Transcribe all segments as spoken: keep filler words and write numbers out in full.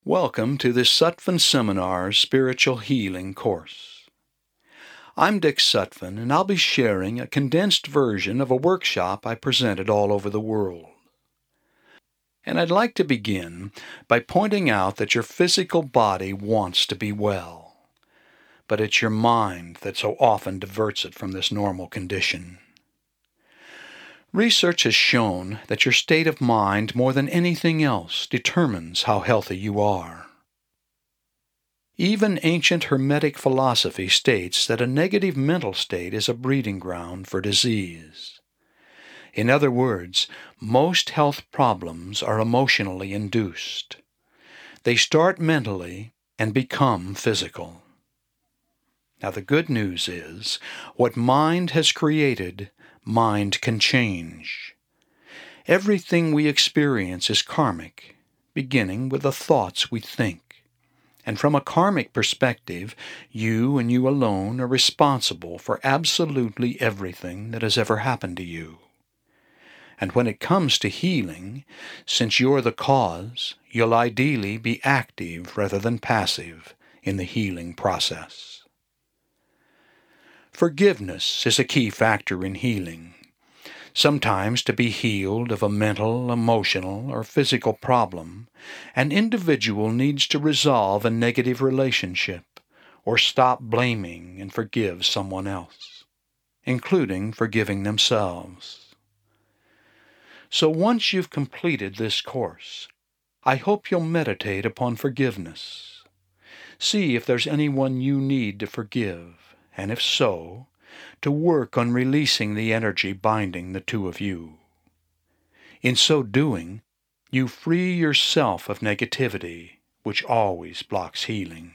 Welcome to the Sutphin Seminars Spiritual Healing course. I'm Dick Sutphin, and I'll be sharing a condensed version of a workshop I presented all over the world. And I'd like to begin by pointing out that your physical body wants to be well, but it's your mind that so often diverts it from this normal condition. Research has shown that your state of mind, more than anything else, determines how healthy you are. Even ancient Hermetic philosophy states that a negative mental state is a breeding ground for disease. In other words, most health problems are emotionally induced. They start mentally and become physical. Now the good news is, what mind has created, mind can change. Everything we experience is karmic, beginning with the thoughts we think. And from a karmic perspective, you and you alone are responsible for absolutely everything that has ever happened to you. And when it comes to healing, since you're the cause, you'll ideally be active rather than passive in the healing process. Forgiveness is a key factor in healing. Sometimes to be healed of a mental, emotional, or physical problem, an individual needs to resolve a negative relationship or stop blaming and forgive someone else, including forgiving themselves. So once you've completed this course, I hope you'll meditate upon forgiveness. See if there's anyone you need to forgive, and if so, to work on releasing the energy binding the two of you. In so doing, you free yourself of negativity, which always blocks healing.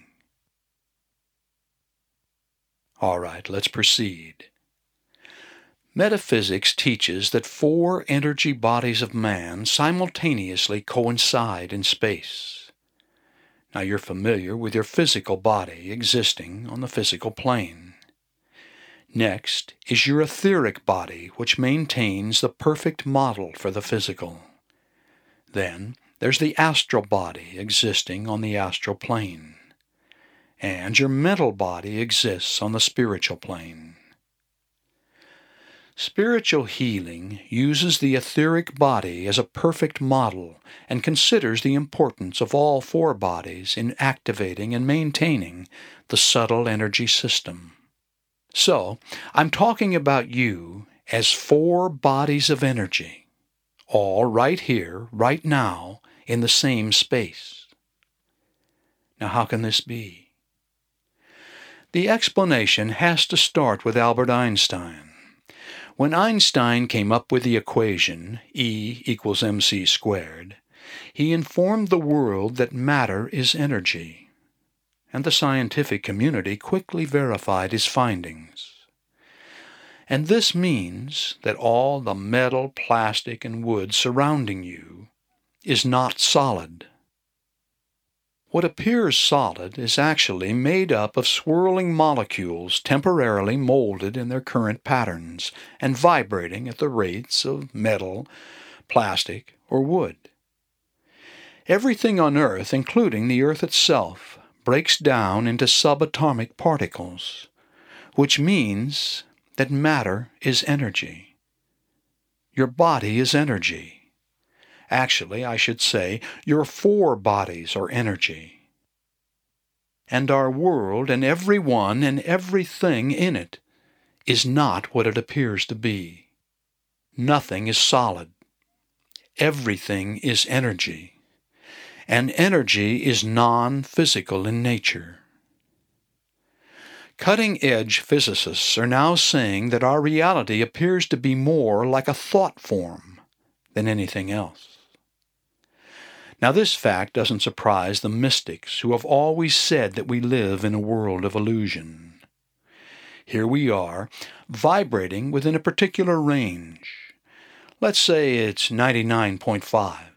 All right, let's proceed. Metaphysics teaches that four energy bodies of man simultaneously coincide in space. Now you're familiar with your physical body existing on the physical plane. Next is your etheric body, which maintains the perfect model for the physical. Then there's the astral body existing on the astral plane. And your mental body exists on the spiritual plane. Spiritual healing uses the etheric body as a perfect model and considers the importance of all four bodies in activating and maintaining the subtle energy system. So, I'm talking about you as four bodies of energy, all right here, right now, in the same space. Now, how can this be? The explanation has to start with Albert Einstein. When Einstein came up with the equation E equals mc squared, he informed the world that matter is energy, and the scientific community quickly verified his findings. And this means that all the metal, plastic, and wood surrounding you is not solid. What appears solid is actually made up of swirling molecules temporarily molded in their current patterns and vibrating at the rates of metal, plastic, or wood. Everything on Earth, including the Earth itself, breaks down into subatomic particles, which means that matter is energy. Your body is energy. Actually, I should say, your four bodies are energy. And our world and everyone and everything in it is not what it appears to be. Nothing is solid. Everything is energy. And energy is non-physical in nature. Cutting-edge physicists are now saying that our reality appears to be more like a thought form than anything else. Now this fact doesn't surprise the mystics who have always said that we live in a world of illusion. Here we are, vibrating within a particular range. Let's say it's ninety-nine point five.